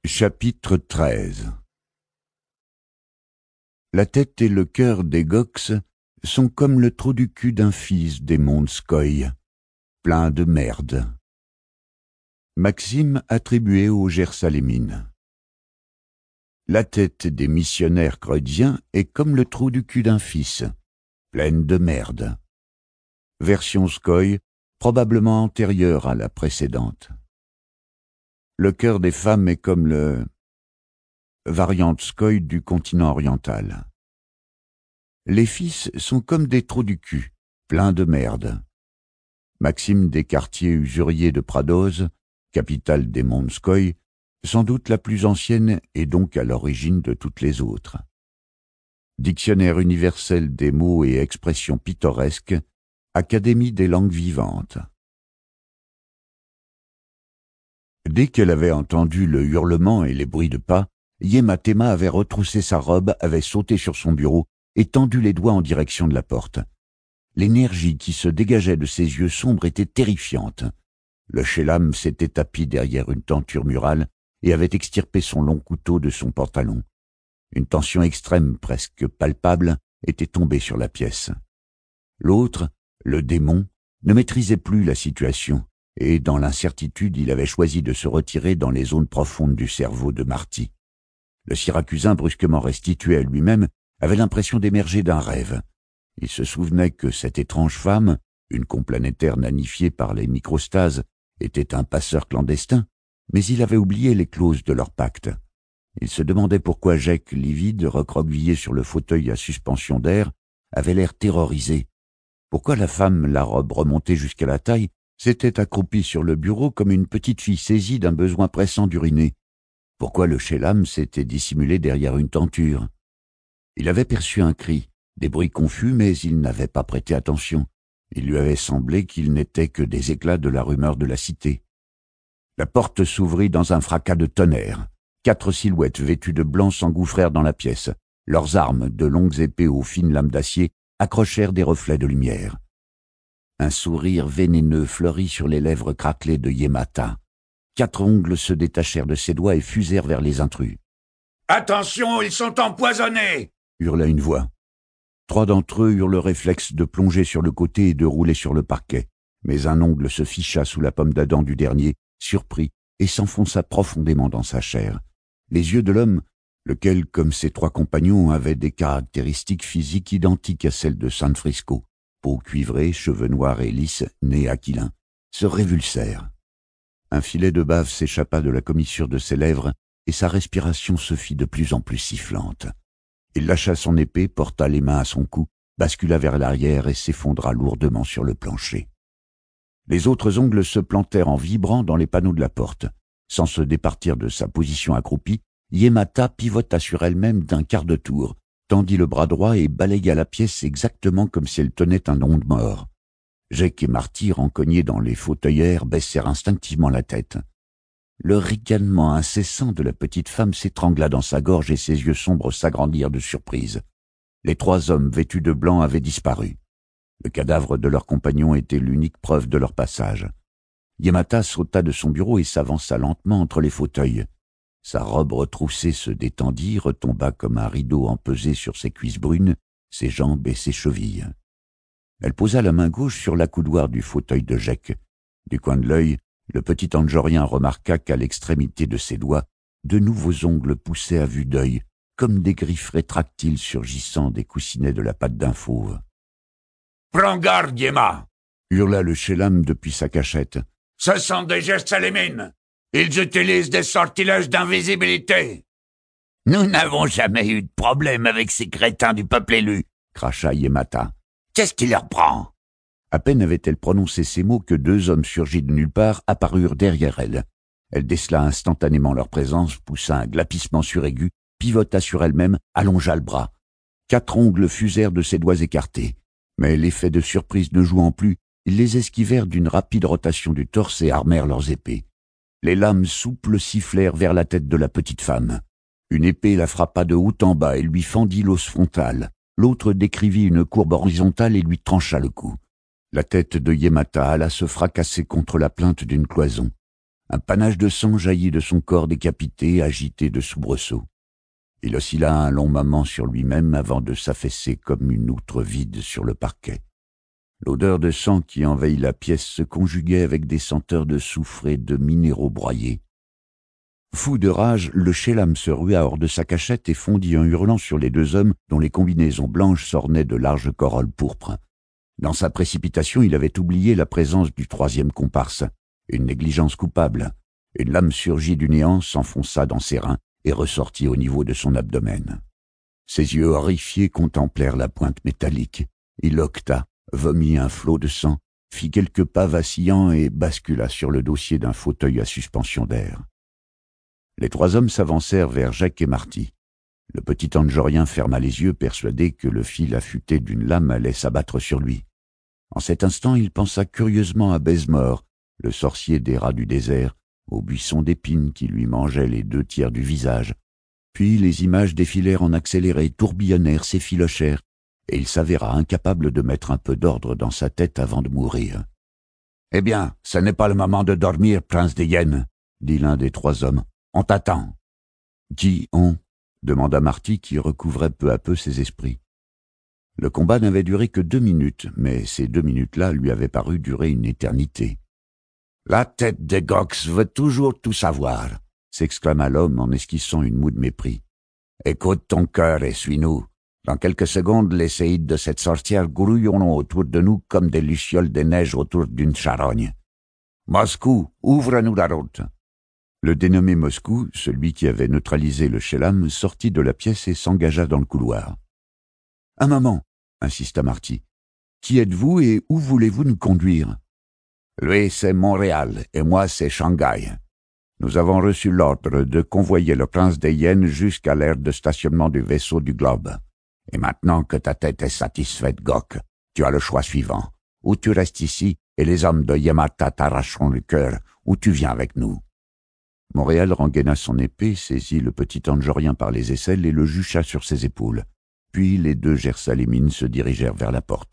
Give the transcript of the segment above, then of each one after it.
Chapitre 13. La tête et le cœur des Gox sont comme le trou du cul d'un fils des mondes Skoy, plein de merde. Maxime attribué aux Gersalémines. La tête des missionnaires creutiens est comme le trou du cul d'un fils, pleine de merde. Version Skoy, probablement antérieure à la précédente. Le cœur des femmes est comme le variante Skoy du continent oriental. Les fils sont comme des trous du cul, pleins de merde. Maxime des quartiers usuriers de Pradoz, capitale des mondes Skoy, sans doute la plus ancienne et donc à l'origine de toutes les autres. Dictionnaire universel des mots et expressions pittoresques, Académie des langues vivantes. Dès qu'elle avait entendu le hurlement et les bruits de pas, Yematema avait retroussé sa robe, avait sauté sur son bureau et tendu les doigts en direction de la porte. L'énergie qui se dégageait de ses yeux sombres était terrifiante. Le Shélam s'était tapi derrière une tenture murale et avait extirpé son long couteau de son pantalon. Une tension extrême, presque palpable, était tombée sur la pièce. L'autre, le démon, ne maîtrisait plus la situation, et dans l'incertitude, il avait choisi de se retirer dans les zones profondes du cerveau de Marty. Le Syracusain, brusquement restitué à lui-même, avait l'impression d'émerger d'un rêve. Il se souvenait que cette étrange femme, une complanétaire nanifiée par les microstases, était un passeur clandestin, mais il avait oublié les clauses de leur pacte. Il se demandait pourquoi Jake, livide, recroquevillé sur le fauteuil à suspension d'air, avait l'air terrorisé. Pourquoi la femme, la robe remontée jusqu'à la taille, s'était accroupie sur le bureau comme une petite fille saisie d'un besoin pressant d'uriner. Pourquoi le Shélam s'était dissimulé derrière une tenture? Il avait perçu un cri, des bruits confus, mais il n'avait pas prêté attention. Il lui avait semblé qu'ils n'étaient que des éclats de la rumeur de la cité. La porte s'ouvrit dans un fracas de tonnerre. 4 silhouettes vêtues de blanc s'engouffrèrent dans la pièce. Leurs armes, de longues épées aux fines lames d'acier, accrochèrent des reflets de lumière. Un sourire vénéneux fleurit sur les lèvres craquelées de Yemata. 4 ongles se détachèrent de ses doigts et fusèrent vers les intrus. « Attention, ils sont empoisonnés !» hurla une voix. 3 d'entre eux eurent le réflexe de plonger sur le côté et de rouler sur le parquet. Mais un ongle se ficha sous la pomme d'Adam du dernier, surpris, et s'enfonça profondément dans sa chair. Les yeux de l'homme, lequel, comme ses 3 compagnons, avait des caractéristiques physiques identiques à celles de San Frisco, peau cuivrée, cheveux noirs et lisses, nez aquilin, se révulsèrent. Un filet de bave s'échappa de la commissure de ses lèvres, et sa respiration se fit de plus en plus sifflante. Il lâcha son épée, porta les mains à son cou, bascula vers l'arrière et s'effondra lourdement sur le plancher. Les autres ongles se plantèrent en vibrant dans les panneaux de la porte. Sans se départir de sa position accroupie, Yemata pivota sur elle-même d'un quart de tour, tendit le bras droit et balaya la pièce exactement comme si elle tenait un onde mort. Jake et Marty, rencognés dans les fauteuillères, baissèrent instinctivement la tête. Le ricanement incessant de la petite femme s'étrangla dans sa gorge et ses yeux sombres s'agrandirent de surprise. Les 3 hommes vêtus de blanc avaient disparu. Le cadavre de leur compagnon était l'unique preuve de leur passage. Yemata sauta de son bureau et s'avança lentement entre les fauteuils. Sa robe retroussée se détendit, retomba comme un rideau empesé sur ses cuisses brunes, ses jambes et ses chevilles. Elle posa la main gauche sur l'accoudoir du fauteuil de Jake. Du coin de l'œil, le petit Angorien remarqua qu'à l'extrémité de ses doigts, de nouveaux ongles poussaient à vue d'œil, comme des griffes rétractiles surgissant des coussinets de la patte d'un fauve. « Prends garde, Yema !» hurla le Shélam depuis sa cachette. « Ce sont des Gersalémines. Ils utilisent des sortilèges d'invisibilité. »« Nous n'avons jamais eu de problème avec ces crétins du peuple élu, » cracha Yemata. « Qu'est-ce qui leur prend ?» À peine avait-elle prononcé ces mots que 2 hommes surgis de nulle part apparurent derrière elle. Elle décela instantanément leur présence, poussa un glapissement suraigu, pivota sur elle-même, allongea le bras. 4 ongles fusèrent de ses doigts écartés. Mais l'effet de surprise ne jouant plus, ils les esquivèrent d'une rapide rotation du torse et armèrent leurs épées. Les lames souples sifflèrent vers la tête de la petite femme. Une épée la frappa de haut en bas et lui fendit l'os frontal. L'autre décrivit une courbe horizontale et lui trancha le cou. La tête de Yemata alla se fracasser contre la plinthe d'une cloison. Un panache de sang jaillit de son corps décapité, agité de soubresauts. Il oscilla un long moment sur lui-même avant de s'affaisser comme une outre vide sur le parquet. L'odeur de sang qui envahit la pièce se conjuguait avec des senteurs de soufre et de minéraux broyés. Fou de rage, le Chélam se rua hors de sa cachette et fondit en hurlant sur les deux hommes dont les combinaisons blanches s'ornaient de larges corolles pourpres. Dans sa précipitation, il avait oublié la présence du troisième comparse. Une négligence coupable. Une lame surgit du néant, s'enfonça dans ses reins et ressortit au niveau de son abdomen. Ses yeux horrifiés contemplèrent la pointe métallique. Il octa, vomit un flot de sang, fit quelques pas vacillants et bascula sur le dossier d'un fauteuil à suspension d'air. Les trois hommes s'avancèrent vers Jacques et Marty. Le petit Andjorien ferma les yeux, persuadé que le fil affûté d'une lame allait s'abattre sur lui. En cet instant, il pensa curieusement à Bazemore, le sorcier des rats du désert, au buisson d'épines qui lui mangeait les 2/3 du visage. Puis les images défilèrent en accéléré, tourbillonnèrent, s'effilochèrent, et il s'avéra incapable de mettre un peu d'ordre dans sa tête avant de mourir. « Eh bien, ce n'est pas le moment de dormir, prince des hyènes, » dit l'un des trois hommes. « On t'attend. »« Qui on » demanda Marty, qui recouvrait peu à peu ses esprits. Le combat n'avait duré que 2 minutes, mais ces 2 minutes-là lui avaient paru durer une éternité. « La tête de Gox veut toujours tout savoir, » s'exclama l'homme en esquissant une moue de mépris. « Écoute ton cœur et suis-nous. Dans quelques secondes, les séides de cette sorcière grouilleront autour de nous comme des lucioles de neige autour d'une charogne. Moscou, ouvre-nous la route. » Le dénommé Moscou, celui qui avait neutralisé le Chélam, sortit de la pièce et s'engagea dans le couloir. « Un moment, » insista Marty. « Qui êtes-vous et où voulez-vous nous conduire ?»« Lui, c'est Montréal et moi, c'est Shanghai. Nous avons reçu l'ordre de convoyer le prince des hyènes jusqu'à l'aire de stationnement du vaisseau du globe. Et maintenant que ta tête est satisfaite, Gok, tu as le choix suivant. Ou tu restes ici et les hommes de Yamata t'arracheront le cœur, ou tu viens avec nous. » Montréal rengaina son épée, saisit le petit Andjorien par les aisselles et le jucha sur ses épaules. Puis les deux Gersalémines se dirigèrent vers la porte.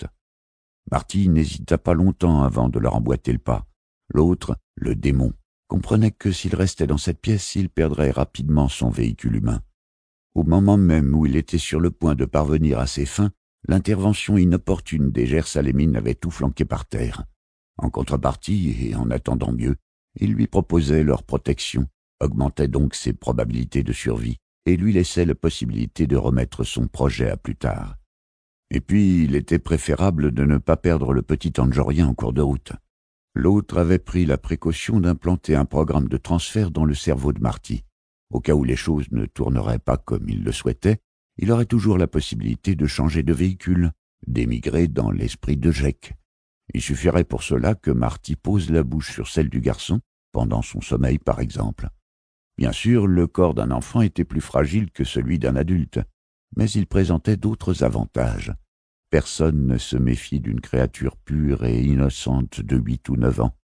Marty n'hésita pas longtemps avant de leur emboîter le pas. L'autre, le démon, comprenait que s'il restait dans cette pièce, il perdrait rapidement son véhicule humain. Au moment même où il était sur le point de parvenir à ses fins, l'intervention inopportune des Gersalémines avait tout flanqué par terre. En contrepartie, et en attendant mieux, ils lui proposaient leur protection, augmentaient donc ses probabilités de survie, et lui laissaient la possibilité de remettre son projet à plus tard. Et puis, il était préférable de ne pas perdre le petit Andjorien en cours de route. L'autre avait pris la précaution d'implanter un programme de transfert dans le cerveau de Marty. Au cas où les choses ne tourneraient pas comme il le souhaitait, il aurait toujours la possibilité de changer de véhicule, d'émigrer dans l'esprit de Jacques. Il suffirait pour cela que Marty pose la bouche sur celle du garçon, pendant son sommeil par exemple. Bien sûr, le corps d'un enfant était plus fragile que celui d'un adulte, mais il présentait d'autres avantages. Personne ne se méfie d'une créature pure et innocente de 8 ou 9 ans.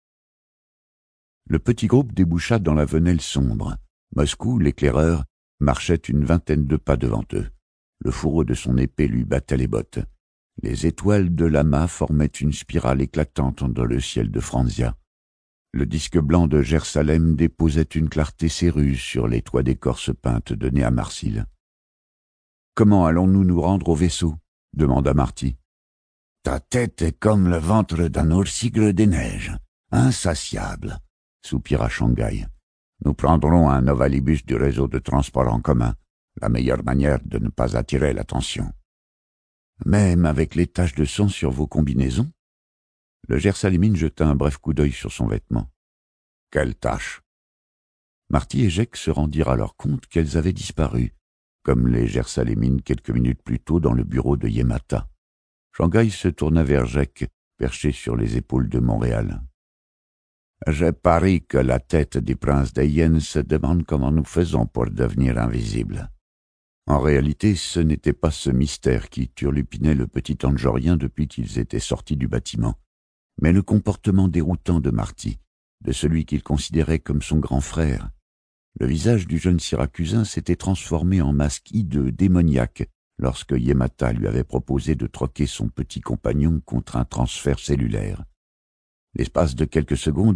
Le petit groupe déboucha dans la venelle sombre. Moscou, l'éclaireur, marchait une 20aine de pas devant eux. Le fourreau de son épée lui battait les bottes. Les étoiles de l'amas formaient une spirale éclatante dans le ciel de Franzia. Le disque blanc de Gersalem déposait une clarté céruse sur les toits d'écorce peinte de Néamarsil. « Comment allons-nous nous rendre au vaisseau ?» demanda Marty. « Ta tête est comme le ventre d'un oursigre des neiges, insatiable, » soupira Shanghai. « Nous prendrons un ovalibus du réseau de transport en commun, la meilleure manière de ne pas attirer l'attention. » « Même avec les taches de sang sur vos combinaisons ?» Le Gersalémine jeta un bref coup d'œil sur son vêtement. « Quelle tâche ?» Marty et Jacques se rendirent alors compte qu'elles avaient disparu, comme les Gersalémines quelques minutes plus tôt dans le bureau de Yamata. Shanghai se tourna vers Jacques, perché sur les épaules de Montréal. « Je parie que la tête du prince des hyènes se demande comment nous faisons pour devenir invisibles. » En réalité, ce n'était pas ce mystère qui turlupinait le petit Andjorien depuis qu'ils étaient sortis du bâtiment, mais le comportement déroutant de Marty, de celui qu'il considérait comme son grand frère. Le visage du jeune Syracusain s'était transformé en masque hideux, démoniaque, lorsque Yamata lui avait proposé de troquer son petit compagnon contre un transfert cellulaire. L'espace de quelques secondes,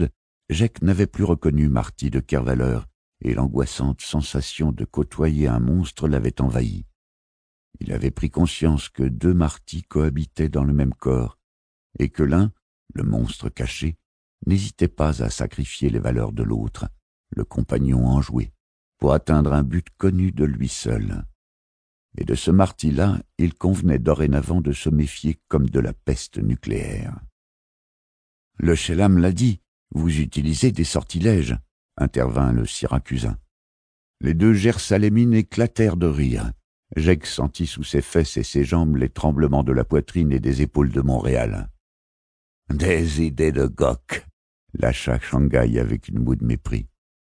Jacques n'avait plus reconnu Marty de Kervaleur, et l'angoissante sensation de côtoyer un monstre l'avait envahi. Il avait pris conscience que deux Marty cohabitaient dans le même corps, et que l'un, le monstre caché, n'hésitait pas à sacrifier les valeurs de l'autre, le compagnon enjoué, pour atteindre un but connu de lui seul. Et de ce Marty-là, il convenait dorénavant de se méfier comme de la peste nucléaire. « Le Shellam l'a dit, vous utilisez des sortilèges », intervint le Syracusain. Les deux Jersalémines éclatèrent de rire. Jacques sentit sous ses fesses et ses jambes les tremblements de la poitrine et des épaules de Montréal. « Des idées de Gok !» lâcha Shanghai avec une moue de mépris.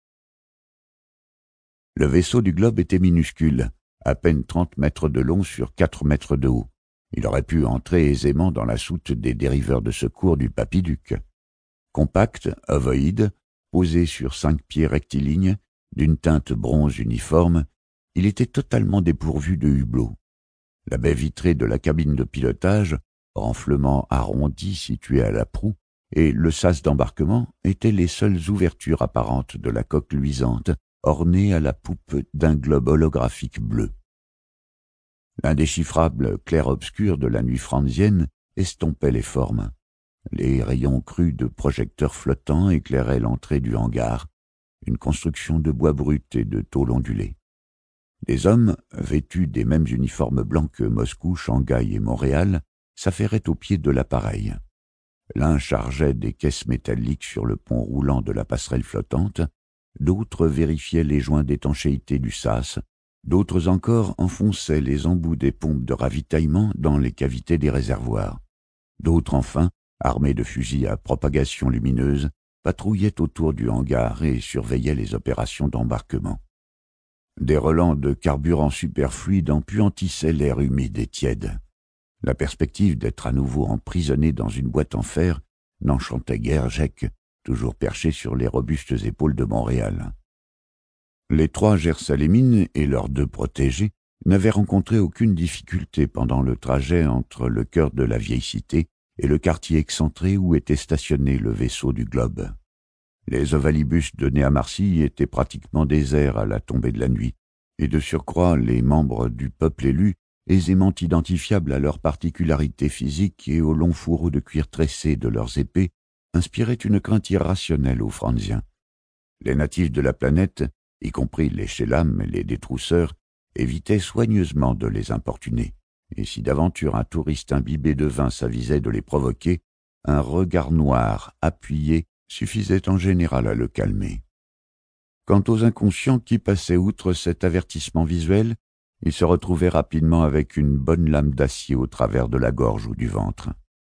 Le vaisseau du globe était minuscule, à peine 30 mètres de long sur 4 mètres de haut. Il aurait pu entrer aisément dans la soute des dériveurs de secours du Papiduc. Compact, ovoïde, posé sur 5 pieds rectilignes, d'une teinte bronze uniforme, il était totalement dépourvu de hublot. La baie vitrée de la cabine de pilotage, renflement arrondi situé à la proue, et le sas d'embarquement étaient les seules ouvertures apparentes de la coque luisante, ornée à la poupe d'un globe holographique bleu. L'indéchiffrable clair-obscur de la nuit franzienne estompait les formes. Les rayons crus de projecteurs flottants éclairaient l'entrée du hangar, une construction de bois brut et de tôle ondulée. Des hommes, vêtus des mêmes uniformes blancs que Moscou, Shanghai et Montréal, s'affairaient au pied de l'appareil. L'un chargeait des caisses métalliques sur le pont roulant de la passerelle flottante, d'autres vérifiaient les joints d'étanchéité du sas, d'autres encore enfonçaient les embouts des pompes de ravitaillement dans les cavités des réservoirs. D'autres enfin, armés de fusils à propagation lumineuse, patrouillaient autour du hangar et surveillaient les opérations d'embarquement. Des relents de carburant superfluide empuantissaient l'air humide et tiède. La perspective d'être à nouveau emprisonné dans une boîte en fer n'enchantait guère Jacques, toujours perché sur les robustes épaules de Montréal. Les 3 Jersalémines et leurs 2 protégés n'avaient rencontré aucune difficulté pendant le trajet entre le cœur de la vieille cité et le quartier excentré où était stationné le vaisseau du globe. Les ovalibus donnés à Marcy étaient pratiquement déserts à la tombée de la nuit, et de surcroît les membres du peuple élu, aisément identifiables à leurs particularités physiques et aux longs fourreaux de cuir tressé de leurs épées, inspiraient une crainte irrationnelle aux Franziens. Les natifs de la planète, y compris les Shellam et les détrousseurs, évitaient soigneusement de les importuner, et si d'aventure un touriste imbibé de vin s'avisait de les provoquer, un regard noir, appuyé, suffisait en général à le calmer. Quant aux inconscients qui passaient outre cet avertissement visuel, ils se retrouvaient rapidement avec une bonne lame d'acier au travers de la gorge ou du ventre.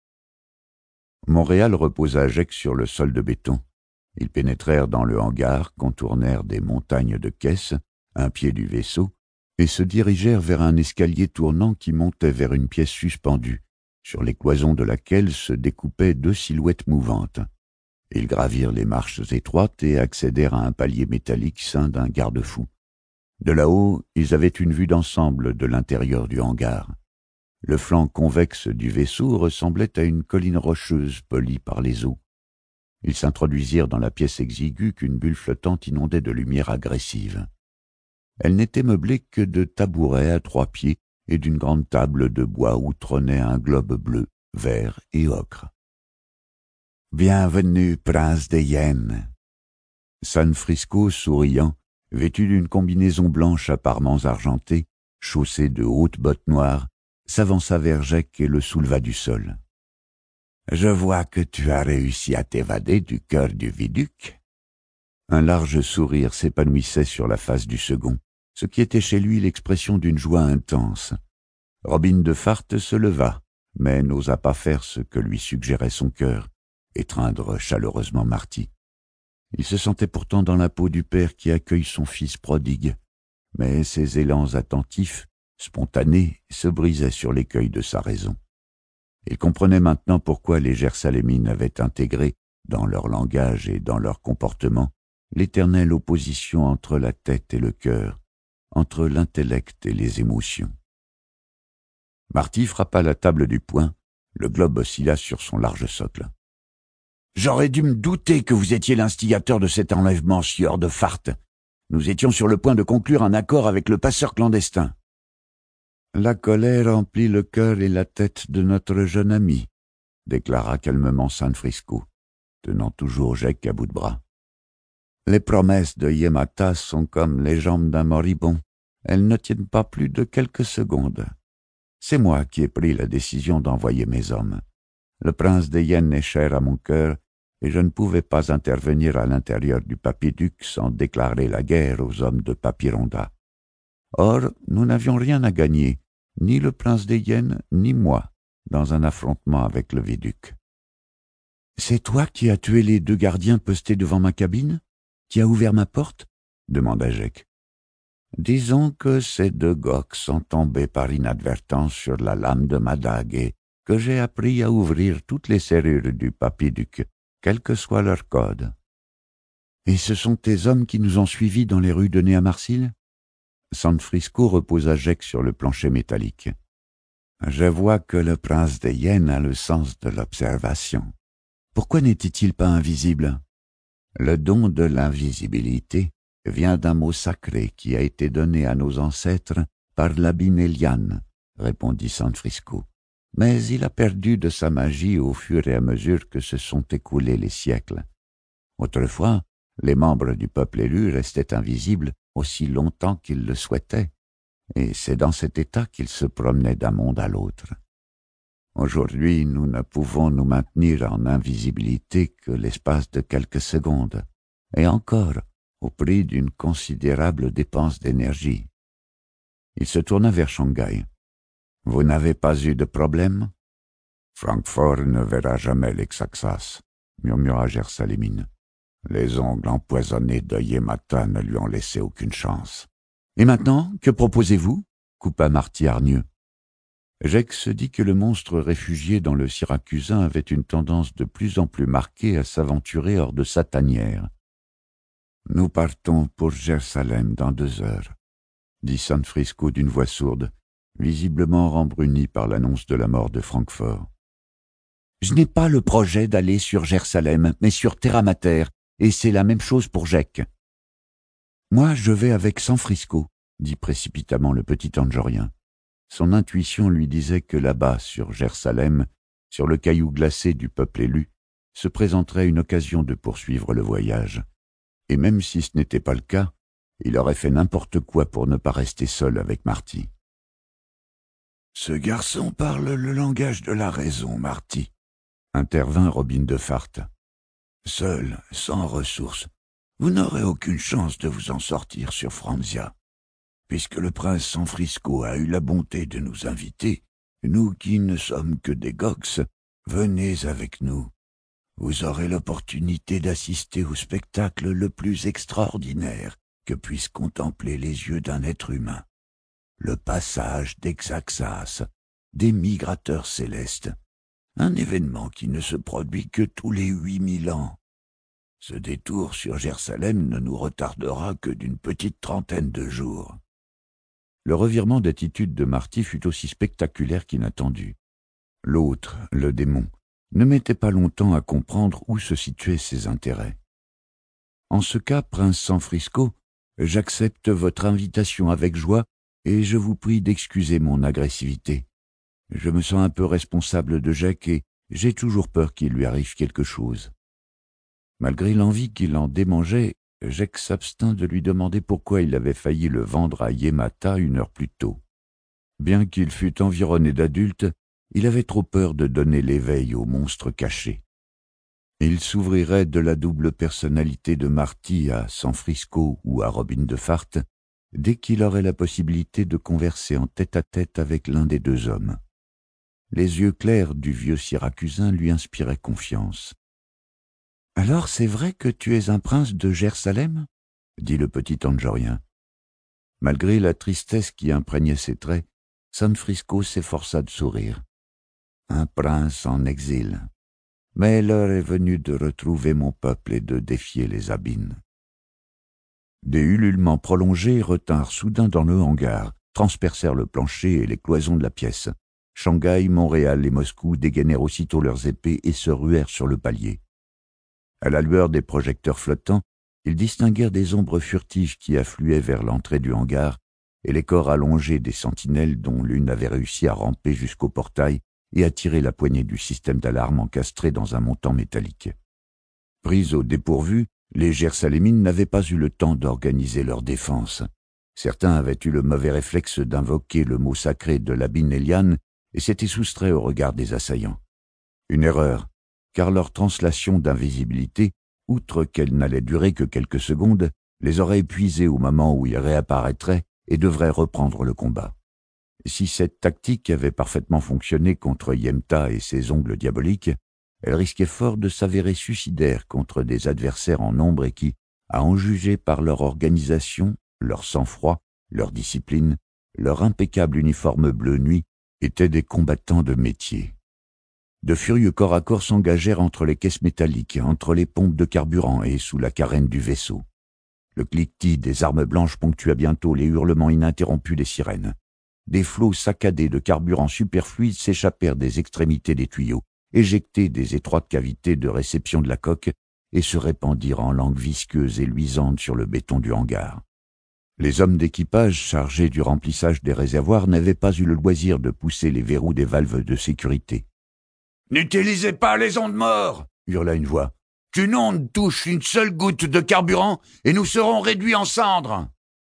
Montréal reposa Jacques sur le sol de béton. Ils pénétrèrent dans le hangar, contournèrent des montagnes de caisses, un pied du vaisseau, et se dirigèrent vers un escalier tournant qui montait vers une pièce suspendue, sur les cloisons de laquelle se découpaient 2 silhouettes mouvantes. Ils gravirent les marches étroites et accédèrent à un palier métallique ceint d'un garde-fou. De là-haut, ils avaient une vue d'ensemble de l'intérieur du hangar. Le flanc convexe du vaisseau ressemblait à une colline rocheuse polie par les eaux. Ils s'introduisirent dans la pièce exiguë qu'une bulle flottante inondait de lumière agressive. Elle n'était meublée que de tabourets à 3 pieds et d'une grande table de bois où trônait un globe bleu, vert et ocre. « Bienvenue, prince des hyènes !» San Frisco, souriant, vêtu d'une combinaison blanche à parements argentés, chaussé de hautes bottes noires, s'avança vers Jacques et le souleva du sol. « Je vois que tu as réussi à t'évader du cœur du viduc. » Un large sourire s'épanouissait sur la face du second, ce qui était chez lui l'expression d'une joie intense. Robin de Fart se leva, mais n'osa pas faire ce que lui suggérait son cœur, étreindre chaleureusement Marty. Il se sentait pourtant dans la peau du père qui accueille son fils prodigue, mais ses élans attentifs, spontanés, se brisaient sur l'écueil de sa raison. Il comprenait maintenant pourquoi les Jersalémines avaient intégré, dans leur langage et dans leur comportement, l'éternelle opposition entre la tête et le cœur, entre l'intellect et les émotions. Marty frappa la table du poing, le globe oscilla sur son large socle. J'aurais dû me douter que vous étiez l'instigateur de cet enlèvement, sieur de Fart. Nous étions sur le point de conclure un accord avec le passeur clandestin. La colère emplit le cœur et la tête de notre jeune ami, déclara calmement San Frisco, tenant toujours Jake à bout de bras. Les promesses de Yemata sont comme les jambes d'un moribond. Elles ne tiennent pas plus de quelques secondes. C'est moi qui ai pris la décision d'envoyer mes hommes. Le prince des Hyènes est cher à mon cœur, et je ne pouvais pas intervenir à l'intérieur du Papéduc sans déclarer la guerre aux hommes de Papironda. Or, nous n'avions rien à gagner, ni le prince des Hyènes, ni moi, dans un affrontement avec le Viduc. « C'est toi qui as tué les 2 gardiens postés devant ma cabine? Qui a ouvert ma porte ?» demanda Jake. « Disons que ces 2 gocs sont tombés par inadvertance sur la lame de ma dague et que j'ai appris à ouvrir toutes les serrures du Papéduc, quel que soit leur code. »« Et ce sont tes hommes qui nous ont suivis dans les rues de Néamarsil ?» San Frisco reposa Jake sur le plancher métallique. « Je vois que le prince des Hyènes a le sens de l'observation. Pourquoi n'était-il pas invisible ? Le don de l'invisibilité vient d'un mot sacré qui a été donné à nos ancêtres par l'abbé Eliane, répondit San Frisco. Mais il a perdu de sa magie au fur et à mesure que se sont écoulés les siècles. Autrefois, les membres du peuple élu restaient invisibles aussi longtemps qu'ils le souhaitaient, et c'est dans cet état qu'ils se promenaient d'un monde à l'autre. Aujourd'hui, nous ne pouvons nous maintenir en invisibilité que l'espace de quelques secondes, et encore au prix d'une considérable dépense d'énergie. » Il se tourna vers Shanghai. « Vous n'avez pas eu de problème ?»« Francfort ne verra jamais les Xaxas, » murmura Gersalémine. « Les ongles empoisonnés de Yemata ne lui ont laissé aucune chance. »« Et maintenant, que proposez-vous » coupa Marty hargneux. Jake se dit que le monstre réfugié dans le Syracusain avait une tendance de plus en plus marquée à s'aventurer hors de sa tanière. « Nous partons pour Jérusalem dans 2 heures, » dit San Frisco d'une voix sourde, visiblement rembruni par l'annonce de la mort de Francfort. « Je n'ai pas le projet d'aller sur Jérusalem, mais sur Terra Mater, et c'est la même chose pour Jake. »« Moi, je vais avec San Frisco, » dit précipitamment le petit Angorien. Son intuition lui disait que là-bas, sur Jérusalem, sur le caillou glacé du peuple élu, se présenterait une occasion de poursuivre le voyage. Et même si ce n'était pas le cas, il aurait fait n'importe quoi pour ne pas rester seul avec Marty. « Ce garçon parle le langage de la raison, Marty, » intervint Robin de Fart. « Seul, sans ressources, vous n'aurez aucune chance de vous en sortir sur Franzia. Puisque le prince San Frisco a eu la bonté de nous inviter, nous qui ne sommes que des Gox, venez avec nous. Vous aurez l'opportunité d'assister au spectacle le plus extraordinaire que puissent contempler les yeux d'un être humain. Le passage des Xaxas, des migrateurs célestes, un événement qui ne se produit que tous les 8000 ans. Ce détour sur Jérusalem ne nous retardera que d'une petite trentaine de jours. » Le revirement d'attitude de Marty fut aussi spectaculaire qu'inattendu. L'autre, le démon, ne mettait pas longtemps à comprendre où se situaient ses intérêts. « En ce cas, prince San Frisco, j'accepte votre invitation avec joie et je vous prie d'excuser mon agressivité. Je me sens un peu responsable de Jake et j'ai toujours peur qu'il lui arrive quelque chose. » Malgré l'envie qui l'en démangeait, Jake s'abstint de lui demander pourquoi il avait failli le vendre à Yemata 1 heure plus tôt. Bien qu'il fût environné d'adultes, il avait trop peur de donner l'éveil au monstre caché. Il s'ouvrirait de la double personnalité de Marty à San Frisco ou à Robin de Fart dès qu'il aurait la possibilité de converser en tête-à-tête avec l'un des 2 hommes. Les yeux clairs du vieux Syracusain lui inspiraient confiance. « Alors c'est vrai que tu es un prince de Jérusalem ?» dit le petit Angorien. Malgré la tristesse qui imprégnait ses traits, San Frisco s'efforça de sourire. « Un prince en exil. Mais l'heure est venue de retrouver mon peuple et de défier les Abîmes. » Des ululements prolongés retinrent soudain dans le hangar, transpercèrent le plancher et les cloisons de la pièce. Shanghai, Montréal et Moscou dégainèrent aussitôt leurs épées et se ruèrent sur le palier. À la lueur des projecteurs flottants, ils distinguèrent des ombres furtives qui affluaient vers l'entrée du hangar et les corps allongés des sentinelles dont l'une avait réussi à ramper jusqu'au portail et à tirer la poignée du système d'alarme encastré dans un montant métallique. Pris au dépourvu, les Jersalémines n'avaient pas eu le temps d'organiser leur défense. Certains avaient eu le mauvais réflexe d'invoquer le mot sacré de la Eliane et s'étaient soustraits au regard des assaillants. Une erreur, car leur translation d'invisibilité, outre qu'elle n'allait durer que quelques secondes, les aurait épuisés au moment où ils réapparaîtraient et devraient reprendre le combat. Si cette tactique avait parfaitement fonctionné contre Yemta et ses ongles diaboliques, elle risquait fort de s'avérer suicidaire contre des adversaires en nombre et qui, à en juger par leur organisation, leur sang-froid, leur discipline, leur impeccable uniforme bleu nuit, étaient des combattants de métier. De furieux corps à corps s'engagèrent entre les caisses métalliques, entre les pompes de carburant et sous la carène du vaisseau. Le cliquetis des armes blanches ponctua bientôt les hurlements ininterrompus des sirènes. Des flots saccadés de carburant superfluide s'échappèrent des extrémités des tuyaux, éjectés des étroites cavités de réception de la coque et se répandirent en langues visqueuses et luisantes sur le béton du hangar. Les hommes d'équipage chargés du remplissage des réservoirs n'avaient pas eu le loisir de pousser les verrous des valves de sécurité. « N'utilisez pas les ondes morts !» hurla une voix. « Qu'une onde touche une seule goutte de carburant et nous serons réduits en cendres !»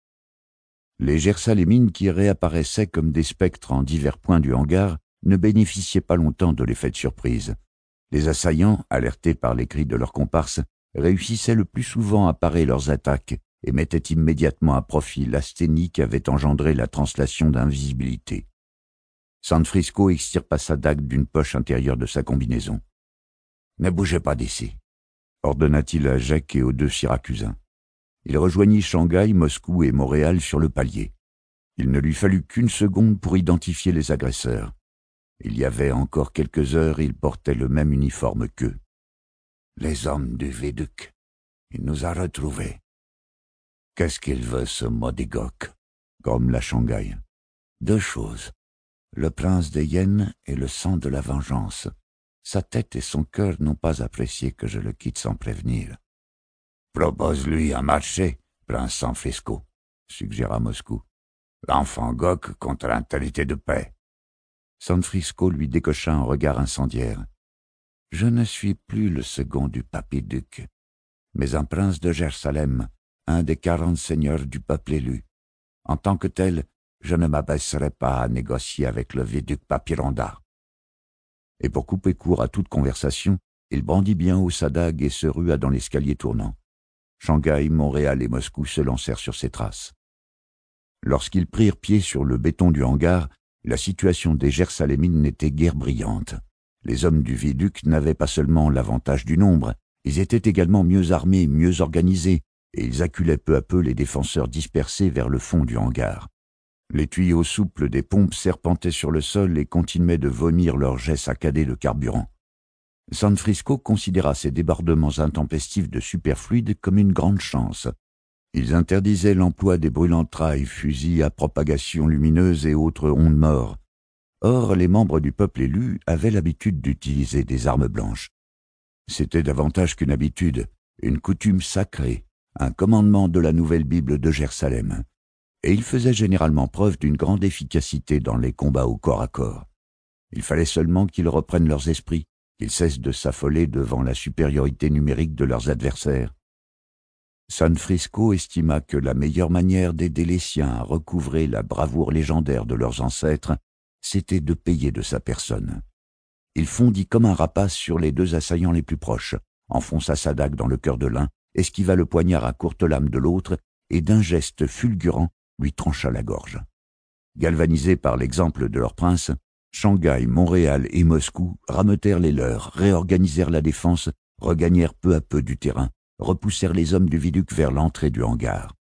Les Jersalémines qui réapparaissaient comme des spectres en divers points du hangar ne bénéficiaient pas longtemps de l'effet de surprise. Les assaillants, alertés par les cris de leurs comparses, réussissaient le plus souvent à parer leurs attaques et mettaient immédiatement à profit l'asthénie qu'avait engendré la translation d'invisibilité. San Frisco extirpa sa dague d'une poche intérieure de sa combinaison. « Ne bougez pas d'ici », ordonna-t-il à Jacques et aux deux Syracusains. Il rejoignit Shanghai, Moscou et Montréal sur le palier. Il ne lui fallut qu'une seconde pour identifier les agresseurs. Il y avait encore quelques heures, ils portaient le même uniforme qu'eux. « Les hommes du Viduc. Il nous a retrouvés. »« Qu'est-ce qu'il veut, ce modigoque ?» grommela Shanghai. « Deux choses. Le prince des Hyènes et le sang de la vengeance. Sa tête et son cœur n'ont pas apprécié que je le quitte sans prévenir. »« Propose-lui un marché, prince San Frisco, » suggéra Moscou. « L'enfant Gok contre un traité de paix. » San Frisco lui décocha un regard incendiaire. « Je ne suis plus le second du papy-duc, mais un prince de Jérusalem, un des 40 seigneurs du peuple élu. En tant que tel, je ne m'abaisserai pas à négocier avec le viduc Papyronda. » Et pour couper court à toute conversation, il brandit bien haut sa dague et se rua dans l'escalier tournant. Shanghai, Montréal et Moscou se lancèrent sur ses traces. Lorsqu'ils prirent pied sur le béton du hangar, la situation des Jersalémines n'était guère brillante. Les hommes du Viduc n'avaient pas seulement l'avantage du nombre, ils étaient également mieux armés, mieux organisés, et ils acculaient peu à peu les défenseurs dispersés vers le fond du hangar. Les tuyaux souples des pompes serpentaient sur le sol et continuaient de vomir leurs jets saccadés de carburant. San Frisco considéra ces débordements intempestifs de superfluide comme une grande chance. Ils interdisaient l'emploi des brûlantrailles, fusils à propagation lumineuse et autres ondes morts. Or, les membres du peuple élu avaient l'habitude d'utiliser des armes blanches. C'était davantage qu'une habitude, une coutume sacrée, un commandement de la nouvelle Bible de Jérusalem. Et ils faisaient généralement preuve d'une grande efficacité dans les combats au corps à corps. Il fallait seulement qu'ils reprennent leurs esprits, qu'ils cessent de s'affoler devant la supériorité numérique de leurs adversaires. San Frisco estima que la meilleure manière d'aider les siens à recouvrer la bravoure légendaire de leurs ancêtres, c'était de payer de sa personne. Il fondit comme un rapace sur les deux assaillants les plus proches, enfonça sa dague dans le cœur de l'un, esquiva le poignard à courte lame de l'autre, et d'un geste fulgurant lui trancha la gorge. Galvanisés par l'exemple de leur prince, Shanghai, Montréal et Moscou rameutèrent les leurs, réorganisèrent la défense, regagnèrent peu à peu du terrain, repoussèrent les hommes du Viduc vers l'entrée du hangar.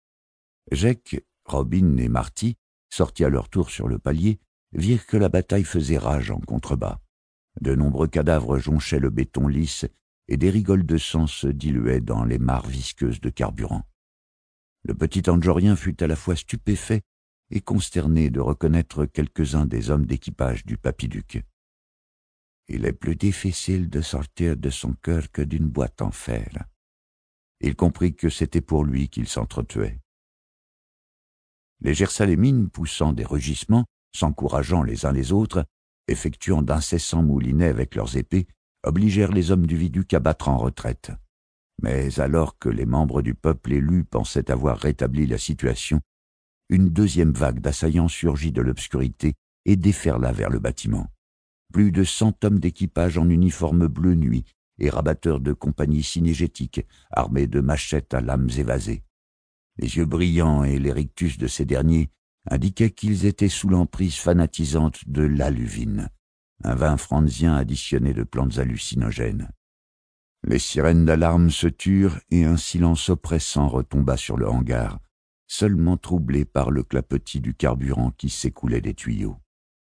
Jacques, Robin et Marty, sortis à leur tour sur le palier, virent que la bataille faisait rage en contrebas. De nombreux cadavres jonchaient le béton lisse et des rigoles de sang se diluaient dans les mares visqueuses de carburant. Le petit Andorien fut à la fois stupéfait et consterné de reconnaître quelques-uns des hommes d'équipage du papy-duc. Il est plus difficile de sortir de son cœur que d'une boîte en fer. Il comprit que c'était pour lui qu'il s'entretuait. Les Gersalémines, poussant des rugissements, s'encourageant les uns les autres, effectuant d'incessants moulinets avec leurs épées, obligèrent les hommes du Viduc à battre en retraite. Mais alors que les membres du peuple élu pensaient avoir rétabli la situation, une deuxième vague d'assaillants surgit de l'obscurité et déferla vers le bâtiment. Plus de 100 hommes d'équipage en uniforme bleu nuit et rabatteurs de compagnies synégétiques, armés de machettes à lames évasées. Les yeux brillants et les rictus de ces derniers indiquaient qu'ils étaient sous l'emprise fanatisante de l'aluvine, un vin franzien additionné de plantes hallucinogènes. Les sirènes d'alarme se turent et un silence oppressant retomba sur le hangar, seulement troublé par le clapotis du carburant qui s'écoulait des tuyaux.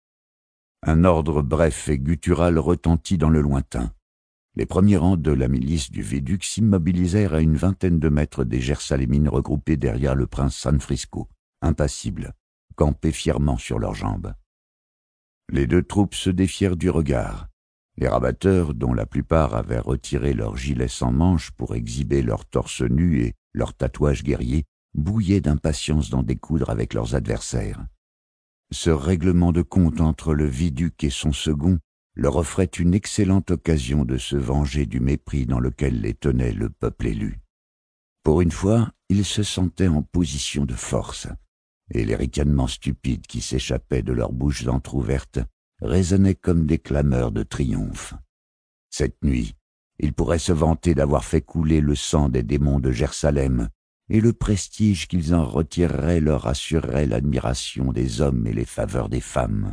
Un ordre bref et guttural retentit dans le lointain. Les premiers rangs de la milice du Viduc s'immobilisèrent à une vingtaine de mètres des Gersalémines regroupés derrière le prince Sanfrisco, impassibles, campés fièrement sur leurs jambes. Les deux troupes se défièrent du regard. Les rabatteurs, dont la plupart avaient retiré leurs gilets sans manches pour exhiber leurs torses nus et leurs tatouages guerriers, bouillaient d'impatience d'en découdre avec leurs adversaires. Ce règlement de compte entre le Viduc et son second leur offrait une excellente occasion de se venger du mépris dans lequel les tenait le peuple élu. Pour une fois, ils se sentaient en position de force, et les ricanements stupides qui s'échappaient de leurs bouches entr'ouvertes résonnaient comme des clameurs de triomphe. Cette nuit, ils pourraient se vanter d'avoir fait couler le sang des démons de Gersalem, et le prestige qu'ils en retireraient leur assurerait l'admiration des hommes et les faveurs des femmes.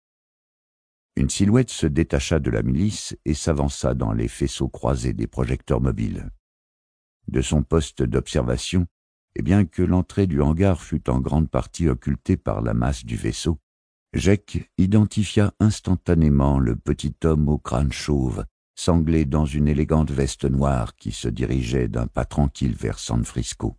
Une silhouette se détacha de la milice et s'avança dans les faisceaux croisés des projecteurs mobiles. De son poste d'observation, et bien que l'entrée du hangar fût en grande partie occultée par la masse du vaisseau, Jek identifia instantanément le petit homme au crâne chauve, sanglé dans une élégante veste noire qui se dirigeait d'un pas tranquille vers Sanfrisco.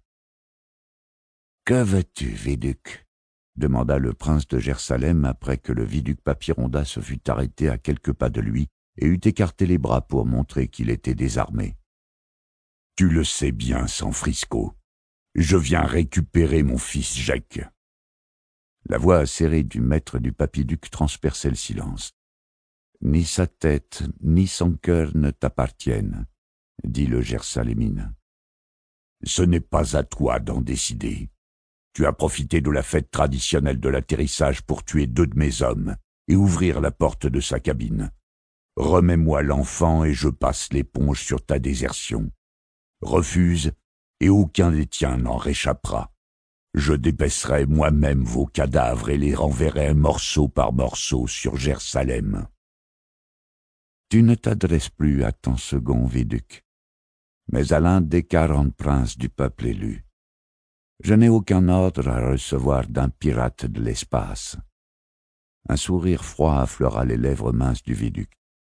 « Que veux-tu, Viduc ?» demanda le prince de Gersalem après que le Viduc Papyronda se fut arrêté à quelques pas de lui et eut écarté les bras pour montrer qu'il était désarmé. « Tu le sais bien, Sanfrisco. Je viens récupérer mon fils Jek. » La voix acérée du maître du Papyduc transperçait le silence. « Ni sa tête, ni son cœur ne t'appartiennent, » dit le Gersalémine. « Ce n'est pas à toi d'en décider. Tu as profité de la fête traditionnelle de l'atterrissage pour tuer 2 de mes hommes et ouvrir la porte de sa cabine. Remets-moi l'enfant et je passe l'éponge sur ta désertion. Refuse et aucun des tiens n'en réchappera. Je dépècerai moi-même vos cadavres et les renverrai morceau par morceau sur Gersalem. » Tu ne t'adresses plus à ton second Viduc, mais à l'un des 40 princes du peuple élu. Je n'ai aucun ordre à recevoir d'un pirate de l'espace. Un sourire froid affleura les lèvres minces du Viduc.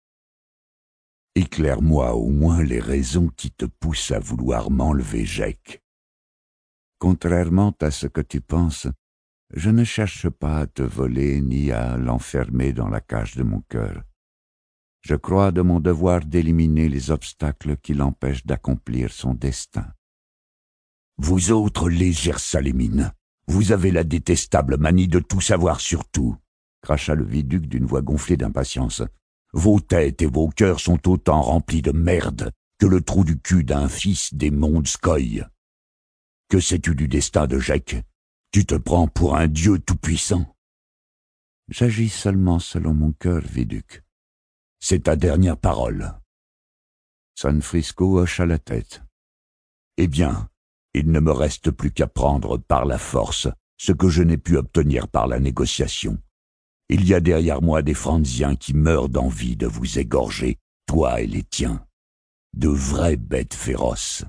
Éclaire-moi au moins les raisons qui te poussent à vouloir m'enlever Jek. Contrairement à ce que tu penses, je ne cherche pas à te voler ni à l'enfermer dans la cage de mon cœur. Je crois de mon devoir d'éliminer les obstacles qui l'empêchent d'accomplir son destin. Vous autres, les Gersalémines, vous avez la détestable manie de tout savoir sur tout, cracha le Viduc d'une voix gonflée d'impatience. Vos têtes et vos cœurs sont autant remplis de merde que le trou du cul d'un fils des mondes Skoy. Que sais-tu du destin de Jek? Tu te prends pour un dieu tout-puissant. J'agis seulement selon mon cœur, Viduc. C'est ta dernière parole. Sanfrisco hocha la tête. Eh bien, il ne me reste plus qu'à prendre par la force ce que je n'ai pu obtenir par la négociation. Il y a derrière moi des Franziens qui meurent d'envie de vous égorger, toi et les tiens. De vraies bêtes féroces.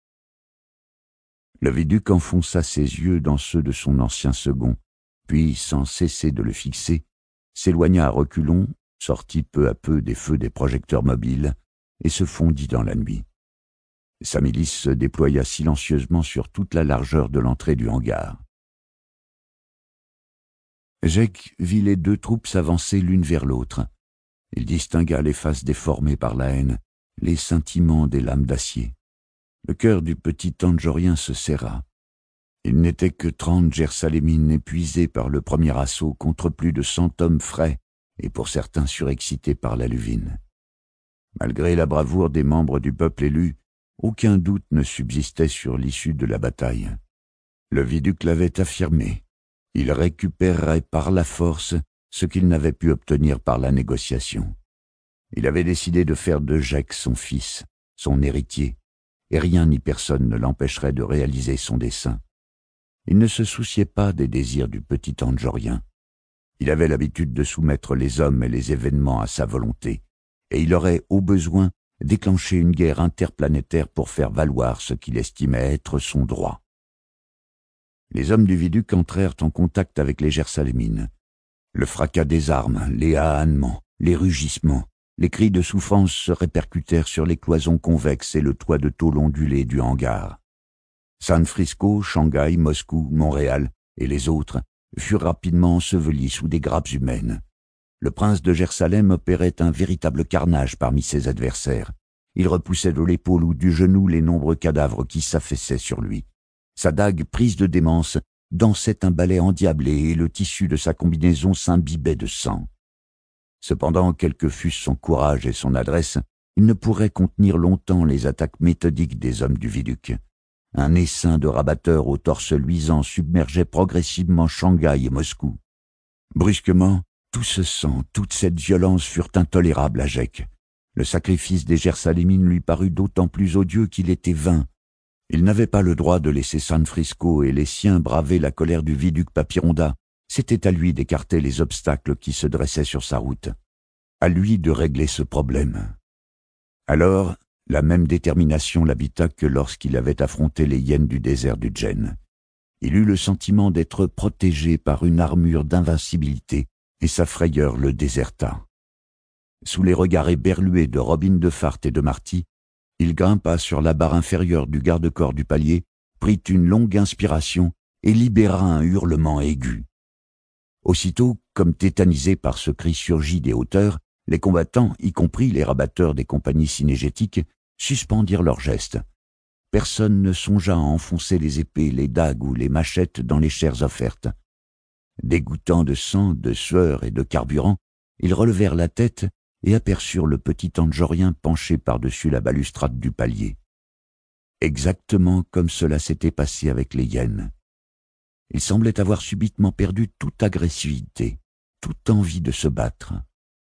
Le Viduc enfonça ses yeux dans ceux de son ancien second, puis, sans cesser de le fixer, s'éloigna à reculons, sortit peu à peu des feux des projecteurs mobiles et se fondit dans la nuit. Sa milice se déploya silencieusement sur toute la largeur de l'entrée du hangar. Jek vit les 2 troupes s'avancer l'une vers l'autre. Il distingua les faces déformées par la haine, les scintillements des lames d'acier. Le cœur du petit Tandjorien se serra. Il n'était que 30 Jersalémines épuisés par le premier assaut contre plus de 100 hommes frais et pour certains surexcités par la luvine. Malgré la bravoure des membres du peuple élu, aucun doute ne subsistait sur l'issue de la bataille. Le viduc l'avait affirmé. Il récupérerait par la force ce qu'il n'avait pu obtenir par la négociation. Il avait décidé de faire de Jec son fils, son héritier, et rien ni personne ne l'empêcherait de réaliser son dessein. Il ne se souciait pas des désirs du petit Tandjorien. Il avait l'habitude de soumettre les hommes et les événements à sa volonté, et il aurait, au besoin, déclenché une guerre interplanétaire pour faire valoir ce qu'il estimait être son droit. Les hommes du viduc entrèrent en contact avec les Jersalémines. Le fracas des armes, les ahannements, les rugissements, les cris de souffrance se répercutèrent sur les cloisons convexes et le toit de tôle ondulé du hangar. San Francisco, Shanghai, Moscou, Montréal et les autres furent rapidement ensevelis sous des grappes humaines. Le prince de Jersalem opérait un véritable carnage parmi ses adversaires. Il repoussait de l'épaule ou du genou les nombreux cadavres qui s'affaissaient sur lui. Sa dague, prise de démence, dansait un ballet endiablé et le tissu de sa combinaison s'imbibait de sang. Cependant, quel que fût son courage et son adresse, il ne pourrait contenir longtemps les attaques méthodiques des hommes du viduc. Un essaim de rabatteurs au torse luisant submergeait progressivement Shanghai et Moscou. Brusquement, tout ce sang, toute cette violence furent intolérables à Jec. Le sacrifice des Jersalémines lui parut d'autant plus odieux qu'il était vain. Il n'avait pas le droit de laisser San Francisco et les siens braver la colère du viduc Papyronda. C'était à lui d'écarter les obstacles qui se dressaient sur sa route. À lui de régler ce problème. Alors, la même détermination l'habita que lorsqu'il avait affronté les hyènes du désert du Djen. Il eut le sentiment d'être protégé par une armure d'invincibilité, et sa frayeur le déserta. Sous les regards éberlués de Robin de Fart et de Marty, il grimpa sur la barre inférieure du garde-corps du palier, prit une longue inspiration et libéra un hurlement aigu. Aussitôt, comme tétanisés par ce cri surgi des hauteurs, les combattants, y compris les rabatteurs des compagnies synégétiques, suspendirent leurs gestes. Personne ne songea à enfoncer les épées, les dagues ou les machettes dans les chairs offertes. Dégoûtant de sang, de sueur et de carburant, ils relevèrent la tête et aperçurent le petit Tandjorien penché par-dessus la balustrade du palier. Exactement comme cela s'était passé avec les hyènes. Il semblait avoir subitement perdu toute agressivité, toute envie de se battre.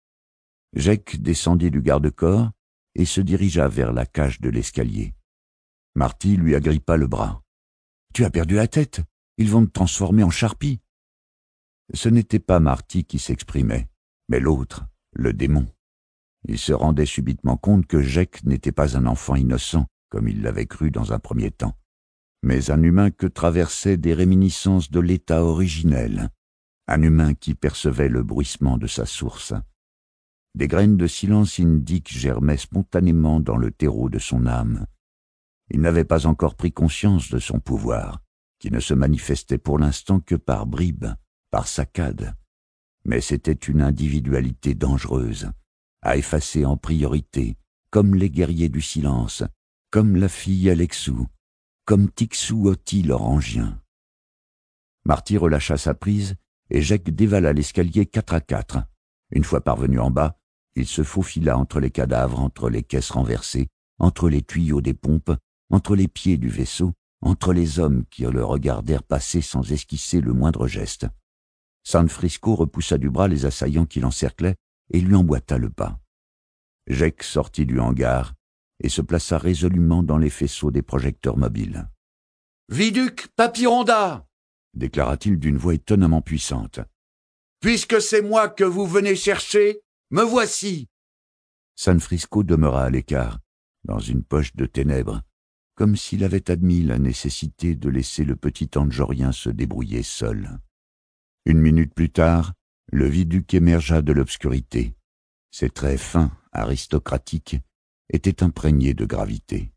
Jec descendit du garde-corps et se dirigea vers la cage de l'escalier. Marty lui agrippa le bras. « Tu as perdu la tête, ils vont te transformer en charpie. » Ce n'était pas Marty qui s'exprimait, mais l'autre, le démon. Il se rendait subitement compte que Jec n'était pas un enfant innocent, comme il l'avait cru dans un premier temps, mais un humain que traversaient des réminiscences de l'état originel, un humain qui percevait le bruissement de sa source. Des graines de silence indique germaient spontanément dans le terreau de son âme. Il n'avait pas encore pris conscience de son pouvoir, qui ne se manifestait pour l'instant que par bribes, par saccades. Mais c'était une individualité dangereuse, à effacer en priorité, comme les guerriers du silence, comme la fille Alexou, comme Tixou Oti l'orangien. Marty relâcha sa prise et Jec dévala l'escalier 4 à 4. Une fois parvenu en bas, il se faufila entre les cadavres, entre les caisses renversées, entre les tuyaux des pompes, entre les pieds du vaisseau, entre les hommes qui le regardèrent passer sans esquisser le moindre geste. San Francisco repoussa du bras les assaillants qui l'encerclaient et lui emboîta le pas. Jec sortit du hangar et se plaça résolument dans les faisceaux des projecteurs mobiles. « Viduc Papyronda !» déclara-t-il d'une voix étonnamment puissante. « Puisque c'est moi que vous venez chercher, me voici !» San Francisco demeura à l'écart, dans une poche de ténèbres, comme s'il avait admis la nécessité de laisser le petit Tandjorien se débrouiller seul. Une minute plus tard, le viduc émergea de l'obscurité. Ses traits fins, aristocratiques, étaient imprégnés de gravité.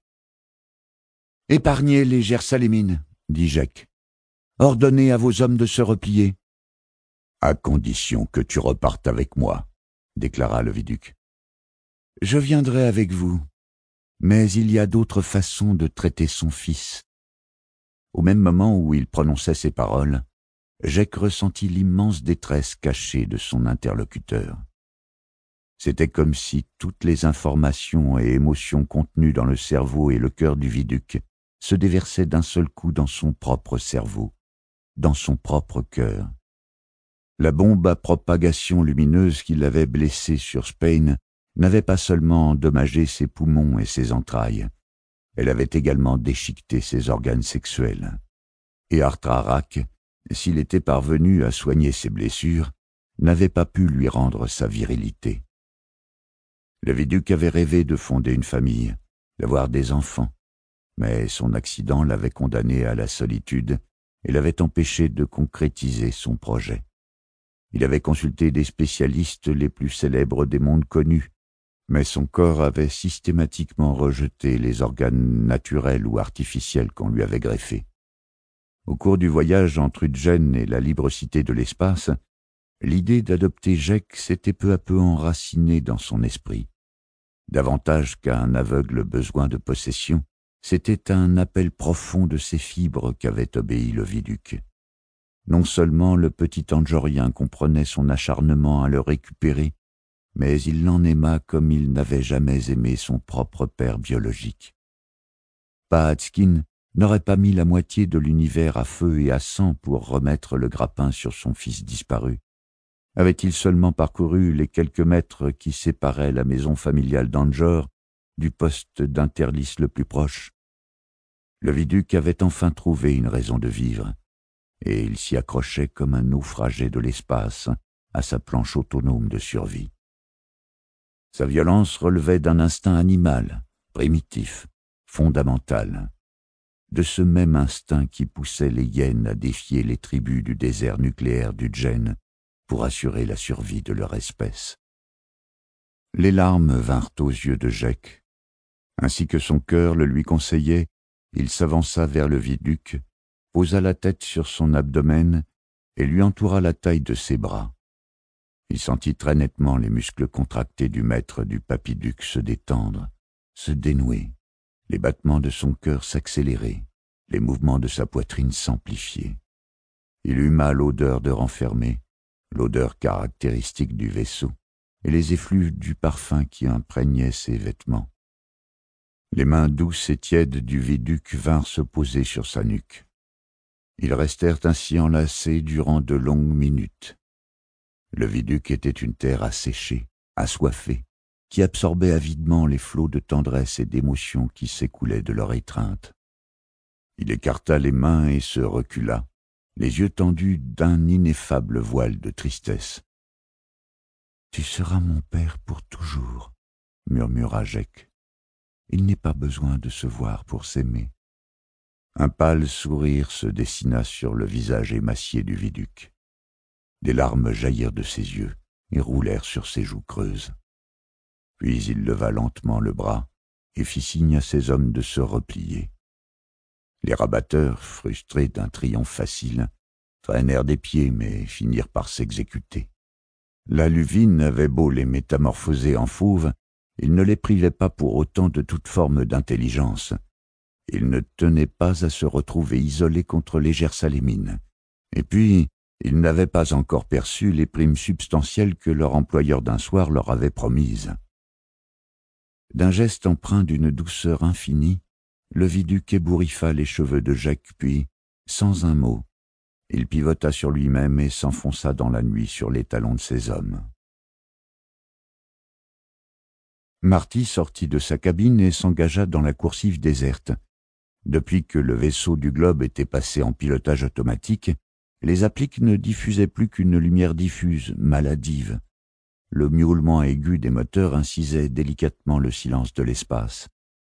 « Épargnez les Jersalémines, dit Jec. Ordonnez à vos hommes de se replier. À condition que tu repartes avec moi, déclara le viduc. « Je viendrai avec vous, mais il y a d'autres façons de traiter son fils. » Au même moment où il prononçait ces paroles, Jacques ressentit l'immense détresse cachée de son interlocuteur. C'était comme si toutes les informations et émotions contenues dans le cerveau et le cœur du viduc se déversaient d'un seul coup dans son propre cerveau, dans son propre cœur. La bombe à propagation lumineuse qui l'avait blessé sur Spain n'avait pas seulement endommagé ses poumons et ses entrailles, elle avait également déchiqueté ses organes sexuels. Et Arthrarak, s'il était parvenu à soigner ses blessures, n'avait pas pu lui rendre sa virilité. Le viduc avait rêvé de fonder une famille, d'avoir des enfants, mais son accident l'avait condamné à la solitude et l'avait empêché de concrétiser son projet. Il avait consulté des spécialistes les plus célèbres des mondes connus, mais son corps avait systématiquement rejeté les organes naturels ou artificiels qu'on lui avait greffés. Au cours du voyage entre Udgen et la libre cité de l'espace, l'idée d'adopter Jek s'était peu à peu enracinée dans son esprit. Davantage qu'à un aveugle besoin de possession, c'était à un appel profond de ses fibres qu'avait obéi le viduc. Non seulement le petit Angorien comprenait son acharnement à le récupérer, mais il l'en aima comme il n'avait jamais aimé son propre père biologique. Pahatskin n'aurait pas mis la moitié de l'univers à feu et à sang pour remettre le grappin sur son fils disparu. Avait-il seulement parcouru les quelques mètres qui séparaient la maison familiale d'Angor du poste d'Interlis le plus proche? Le viduc avait enfin trouvé une raison de vivre, et il s'y accrochait comme un naufragé de l'espace à sa planche autonome de survie. Sa violence relevait d'un instinct animal, primitif, fondamental, de ce même instinct qui poussait les hyènes à défier les tribus du désert nucléaire d'Udgen pour assurer la survie de leur espèce. Les larmes vinrent aux yeux de Jek. Ainsi que son cœur le lui conseillait, il s'avança vers le viduc, posa la tête sur son abdomen et lui entoura la taille de ses bras. Il sentit très nettement les muscles contractés du maître du papiduc se détendre, se dénouer, les battements de son cœur s'accélérer, les mouvements de sa poitrine s'amplifier. Il huma l'odeur de renfermé, l'odeur caractéristique du vaisseau, et les effluves du parfum qui imprégnaient ses vêtements. Les mains douces et tièdes du viduc vinrent se poser sur sa nuque. Ils restèrent ainsi enlacés durant de longues minutes. Le viduc était une terre asséchée, assoiffée, qui absorbait avidement les flots de tendresse et d'émotion qui s'écoulaient de leur étreinte. Il écarta les mains et se recula, les yeux tendus d'un ineffable voile de tristesse. « Tu seras mon père pour toujours, » murmura Jek. « Il n'est pas besoin de se voir pour s'aimer. » Un pâle sourire se dessina sur le visage émacié du viduc. Des larmes jaillirent de ses yeux et roulèrent sur ses joues creuses. Puis il leva lentement le bras et fit signe à ses hommes de se replier. Les rabatteurs, frustrés d'un triomphe facile, traînèrent des pieds mais finirent par s'exécuter. La luvine avait beau les métamorphoser en fauves, il ne les privait pas pour autant de toute forme d'intelligence. Ils ne tenaient pas à se retrouver isolés contre les Gersalémines. Et puis, ils n'avaient pas encore perçu les primes substantielles que leur employeur d'un soir leur avait promises. D'un geste empreint d'une douceur infinie, le viduc ébouriffa les cheveux de Jacques, puis, sans un mot, il pivota sur lui-même et s'enfonça dans la nuit sur les talons de ses hommes. Marty sortit de sa cabine et s'engagea dans la coursive déserte. Depuis que le vaisseau du globe était passé en pilotage automatique, les appliques ne diffusaient plus qu'une lumière diffuse, maladive. Le miaulement aigu des moteurs incisait délicatement le silence de l'espace.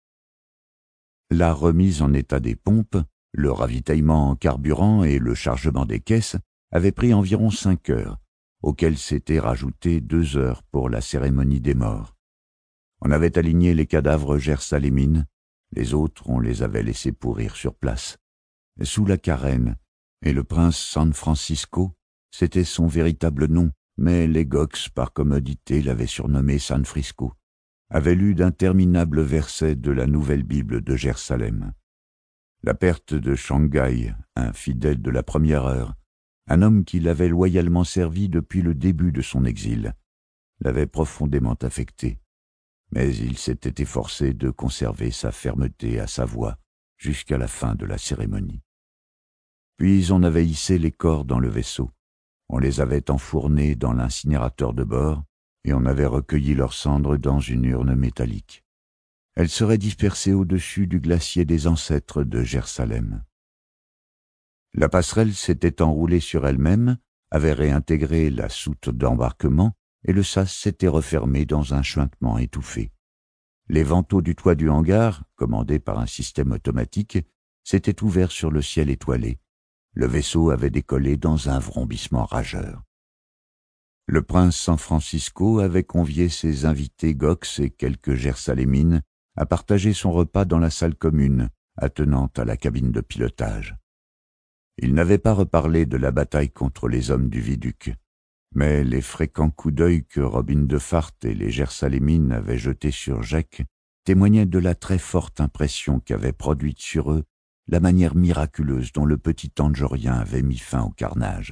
La remise en état des pompes, le ravitaillement en carburant et le chargement des caisses avaient pris environ 5 heures, auxquelles s'étaient rajoutées 2 heures pour la cérémonie des morts. On avait aligné les cadavres gersalémines, les autres on les avait laissés pourrir sur place. Sous la carène, et le prince San Francisco, c'était son véritable nom, mais les Gox, par commodité, l'avaient surnommé San Frisco, avaient lu d'interminables versets de la Nouvelle Bible de Jérusalem. La perte de Shanghai, un fidèle de la première heure, un homme qui l'avait loyalement servi depuis le début de son exil, l'avait profondément affecté, mais il s'était efforcé de conserver sa fermeté à sa voix jusqu'à la fin de la cérémonie. Puis on avait hissé les corps dans le vaisseau, on les avait enfournés dans l'incinérateur de bord et on avait recueilli leurs cendres dans une urne métallique. Elles seraient dispersées au-dessus du glacier des ancêtres de Jérusalem. La passerelle s'était enroulée sur elle-même, avait réintégré la soute d'embarquement et le sas s'était refermé dans un chuintement étouffé. Les vantaux du toit du hangar, commandés par un système automatique, s'étaient ouverts sur le ciel étoilé. Le vaisseau avait décollé dans un vrombissement rageur. Le prince San Francisco avait convié ses invités Gox et quelques Jersalémines à partager son repas dans la salle commune attenante à la cabine de pilotage. Il n'avait pas reparlé de la bataille contre les hommes du Viduc, mais les fréquents coups d'œil que Robin de Fart et les Jersalémines avaient jetés sur Jek témoignaient de la très forte impression qu'avait produite sur eux la manière miraculeuse dont le petit Tangorien avait mis fin au carnage.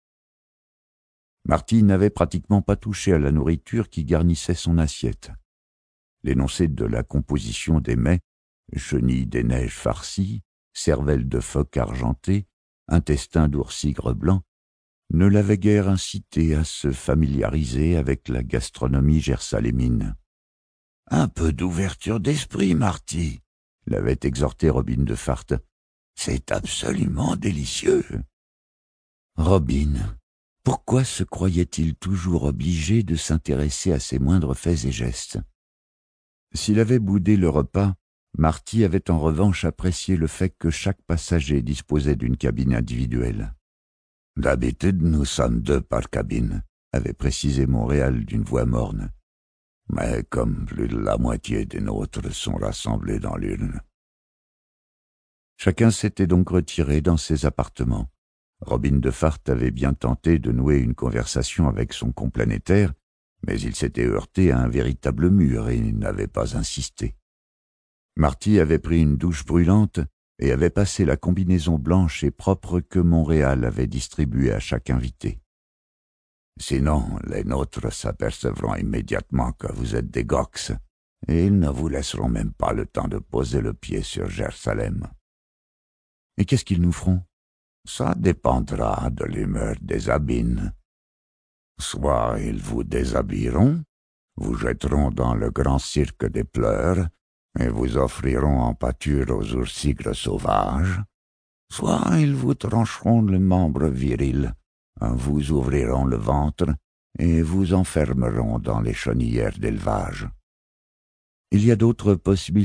Marty n'avait pratiquement pas touché à la nourriture qui garnissait son assiette. L'énoncé de la composition des mets, chenilles des neiges farcies, cervelle de phoque argentée, intestin d'oursigre blanc, ne l'avait guère incité à se familiariser avec la gastronomie jersalémine. « Un peu d'ouverture d'esprit, Marty !» l'avait exhorté Robin de Fart. « C'est absolument délicieux !» Robin, pourquoi se croyait-il toujours obligé de s'intéresser à ses moindres faits et gestes? S'il avait boudé le repas, Marty avait en revanche apprécié le fait que chaque passager disposait d'une cabine individuelle. « D'habitude, nous sommes 2 par cabine », avait précisé Montréal d'une voix morne. « Mais comme plus de la moitié des nôtres sont rassemblés dans l'urne. » Chacun s'était donc retiré dans ses appartements. Robin de Fart avait bien tenté de nouer une conversation avec son complanétaire, mais il s'était heurté à un véritable mur et n'avait pas insisté. Marty avait pris une douche brûlante et avait passé la combinaison blanche et propre que Montréal avait distribuée à chaque invité. « Sinon, les nôtres s'apercevront immédiatement que vous êtes des Gox, et ils ne vous laisseront même pas le temps de poser le pied sur Jérusalem. » « Et qu'est-ce qu'ils nous feront ?»« Ça dépendra de l'humeur des Abines. Soit ils vous déshabilleront, vous jetteront dans le grand cirque des pleurs, et vous offriront en pâture aux oursigres sauvages, soit ils vous trancheront le membre viril, vous ouvriront le ventre et vous enfermeront dans les chenillères d'élevage. » « Il y a d'autres possibilités ?»«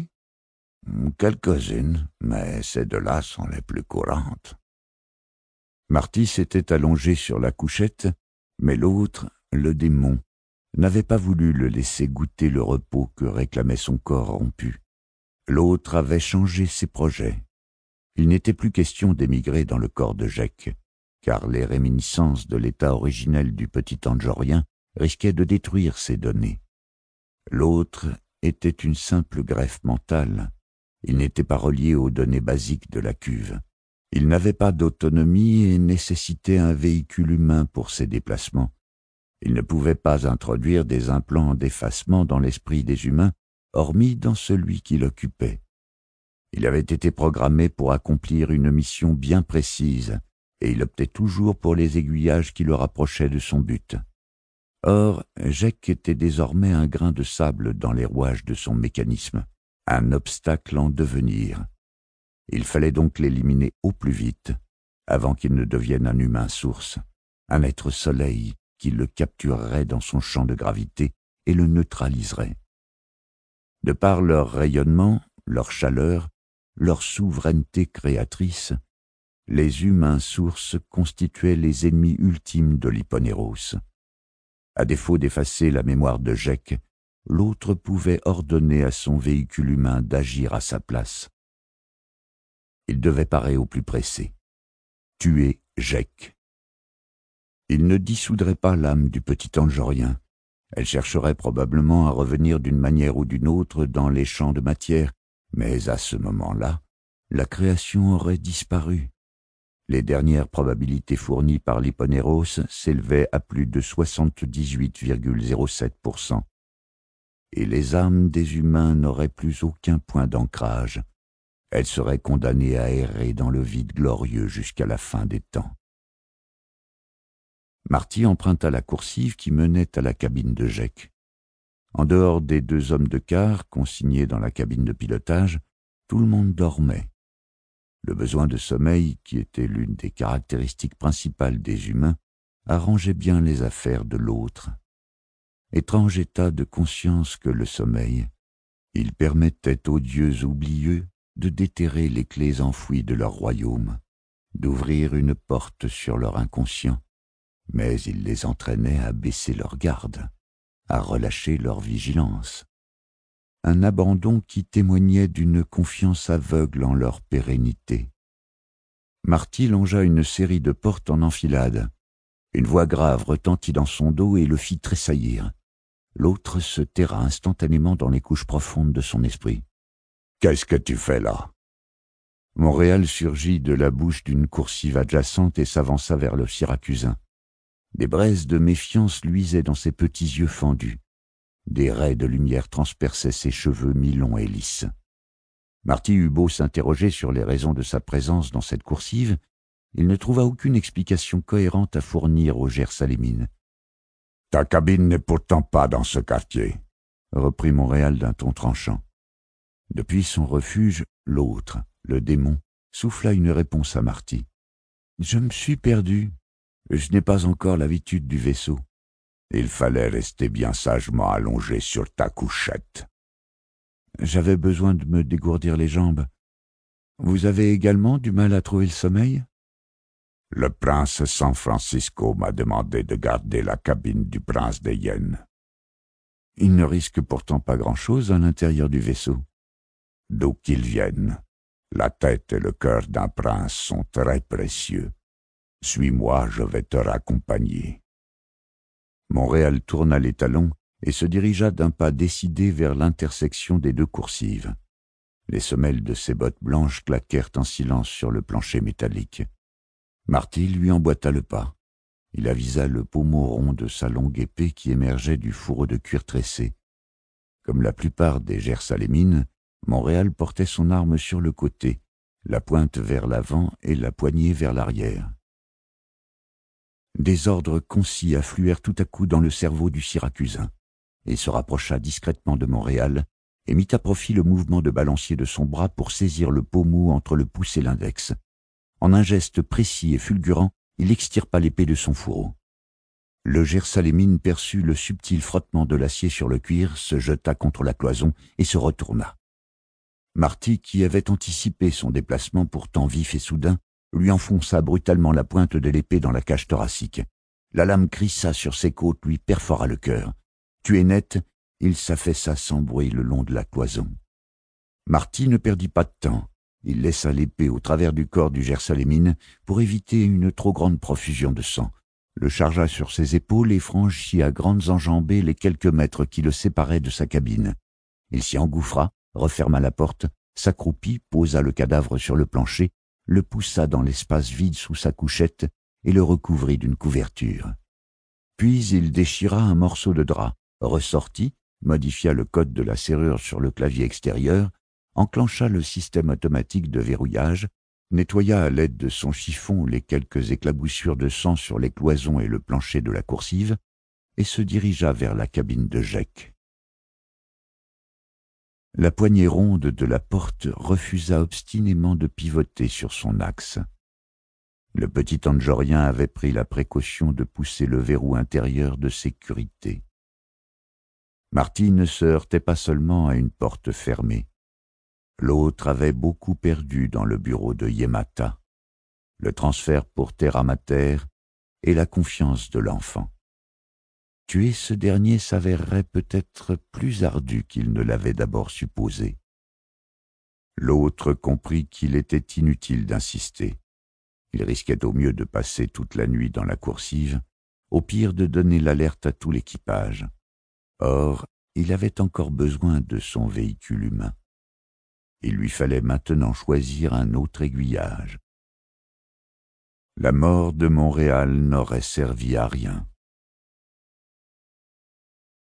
Quelques-unes, mais ces 2-là sont les plus courantes. » Marty s'était allongé sur la couchette, mais l'autre, le démon, n'avait pas voulu le laisser goûter le repos que réclamait son corps rompu. L'autre avait changé ses projets. Il n'était plus question d'émigrer dans le corps de Jek, car les réminiscences de l'état originel du petit Tangorien risquaient de détruire ses données. L'autre était une simple greffe mentale. Il n'était pas relié aux données basiques de la cuve. Il n'avait pas d'autonomie et nécessitait un véhicule humain pour ses déplacements. Il ne pouvait pas introduire des implants d'effacement dans l'esprit des humains, hormis dans celui qui l'occupait. Il avait été programmé pour accomplir une mission bien précise, et il optait toujours pour les aiguillages qui le rapprochaient de son but. Or, Jek était désormais un grain de sable dans les rouages de son mécanisme, un obstacle en devenir. Il fallait donc l'éliminer au plus vite, avant qu'il ne devienne un humain source, un être soleil qui le capturerait dans son champ de gravité et le neutraliserait. De par leur rayonnement, leur chaleur, leur souveraineté créatrice, les humains sources constituaient les ennemis ultimes de l'Hyponéros. À défaut d'effacer la mémoire de Jek, l'autre pouvait ordonner à son véhicule humain d'agir à sa place. Il devait parer au plus pressé. Tuer Jek. Il ne dissoudrait pas l'âme du petit Angorien. Elle chercherait probablement à revenir d'une manière ou d'une autre dans les champs de matière, mais à ce moment-là, la création aurait disparu. Les dernières probabilités fournies par l'Hyponéros s'élevaient à plus de 78,07%. Et les âmes des humains n'auraient plus aucun point d'ancrage. Elles seraient condamnées à errer dans le vide glorieux jusqu'à la fin des temps. Marty emprunta la coursive qui menait à la cabine de Jake. En dehors des 2 hommes de quart consignés dans la cabine de pilotage, tout le monde dormait. Le besoin de sommeil, qui était l'une des caractéristiques principales des humains, arrangeait bien les affaires de l'autre. Étrange état de conscience que le sommeil. Il permettait aux dieux oublieux de déterrer les clés enfouies de leur royaume, d'ouvrir une porte sur leur inconscient, mais il les entraînait à baisser leur garde, à relâcher leur vigilance. Un abandon qui témoignait d'une confiance aveugle en leur pérennité. Marty longea une série de portes en enfilade. Une voix grave retentit dans son dos et le fit tressaillir. L'autre se terra instantanément dans les couches profondes de son esprit. « Qu'est-ce que tu fais là ?» Montréal surgit de la bouche d'une coursive adjacente et s'avança vers le Syracusain. Des braises de méfiance luisaient dans ses petits yeux fendus. Des raies de lumière transperçaient ses cheveux mi-longs et lisses. Marty eut beau s'interroger sur les raisons de sa présence dans cette coursive, il ne trouva aucune explication cohérente à fournir au Gersalémine. « Ta cabine n'est pourtant pas dans ce quartier, » reprit Montréal d'un ton tranchant. Depuis son refuge, l'autre, le démon, souffla une réponse à Marty. « Je me suis perdu. Je n'ai pas encore l'habitude du vaisseau. » Il fallait rester bien sagement allongé sur ta couchette. J'avais besoin de me dégourdir les jambes. Vous avez également du mal à trouver le sommeil? Le prince San Francisco m'a demandé de garder la cabine du prince des Hyènes. Il ne risque pourtant pas grand-chose à l'intérieur du vaisseau. D'où qu'il vienne, la tête et le cœur d'un prince sont très précieux. Suis-moi, je vais te raccompagner. Montréal tourna les talons et se dirigea d'un pas décidé vers l'intersection des 2 coursives. Les semelles de ses bottes blanches claquèrent en silence sur le plancher métallique. Marty lui emboîta le pas. Il avisa le pommeau rond de sa longue épée qui émergeait du fourreau de cuir tressé. Comme la plupart des Gersalémines, Montréal portait son arme sur le côté, la pointe vers l'avant et la poignée vers l'arrière. Des ordres concis affluèrent tout à coup dans le cerveau du Syracusain. Il se rapprocha discrètement de Montréal et mit à profit le mouvement de balancier de son bras pour saisir le pommeau entre le pouce et l'index. En un geste précis et fulgurant, il extirpa l'épée de son fourreau. Le Gersalémine perçut le subtil frottement de l'acier sur le cuir, se jeta contre la cloison et se retourna. Marty, qui avait anticipé son déplacement pourtant vif et soudain, lui enfonça brutalement la pointe de l'épée dans la cage thoracique. La lame crissa sur ses côtes, lui perfora le cœur. Tué net, il s'affaissa sans bruit le long de la cloison. Marty ne perdit pas de temps. Il laissa l'épée au travers du corps du Gersalémine pour éviter une trop grande profusion de sang, le chargea sur ses épaules et franchit à grandes enjambées les quelques mètres qui le séparaient de sa cabine. Il s'y engouffra, referma la porte, s'accroupit, posa le cadavre sur le plancher, le poussa dans l'espace vide sous sa couchette et le recouvrit d'une couverture. Puis il déchira un morceau de drap, ressortit, modifia le code de la serrure sur le clavier extérieur, enclencha le système automatique de verrouillage, nettoya à l'aide de son chiffon les quelques éclaboussures de sang sur les cloisons et le plancher de la coursive, et se dirigea vers la cabine de Jake. La poignée ronde de la porte refusa obstinément de pivoter sur son axe. Le petit Angorien avait pris la précaution de pousser le verrou intérieur de sécurité. Marty ne se heurtait pas seulement à une porte fermée. L'autre avait beaucoup perdu dans le bureau de Yemata, le transfert pour terre Mater et la confiance de l'enfant. Tuer ce dernier s'avérerait peut-être plus ardu qu'il ne l'avait d'abord supposé. L'autre comprit qu'il était inutile d'insister. Il risquait au mieux de passer toute la nuit dans la coursive au pire de donner l'alerte à tout l'équipage. Or, il avait encore besoin de son véhicule humain. Il lui fallait maintenant choisir un autre aiguillage. La mort de Montréal n'aurait servi à rien.